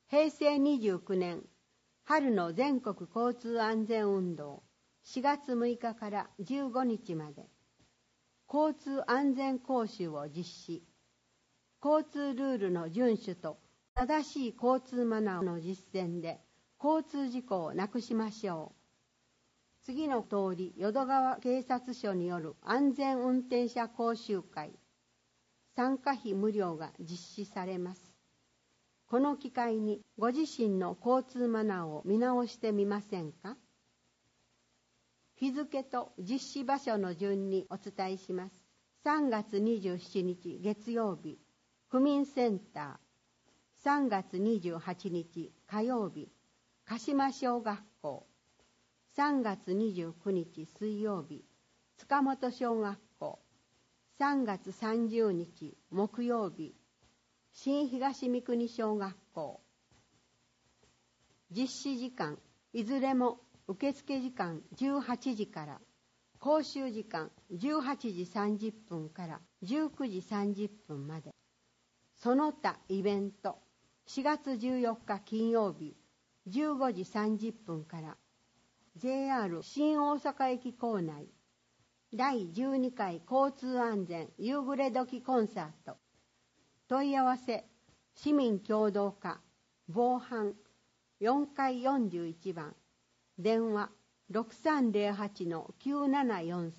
平成29年春の全国交通安全運動4月6日から15日まで交通安全講習を実施。交通ルールの遵守と正しい交通マナーの実践で交通事故をなくしましょう。次の通り淀川警察署による安全運転者講習会、参加費無料が実施されます。この機会にご自身の交通マナーを見直してみませんか？日付と実施場所の順にお伝えします。3月27日月曜日、区民センター。3月28日火曜日、鹿島小学校。3月29日水曜日、塚本小学校。3月30日木曜日、新東三国小学校。実施時間、いずれも受付時間18時から、講習時間18時30分から19時30分まで。その他イベント、4月14日金曜日、15時30分から、JR 新大阪駅構内、第12回交通安全夕暮れ時コンサート。問い合わせ、市民協同課、防犯、4階41番、電話 6308-9743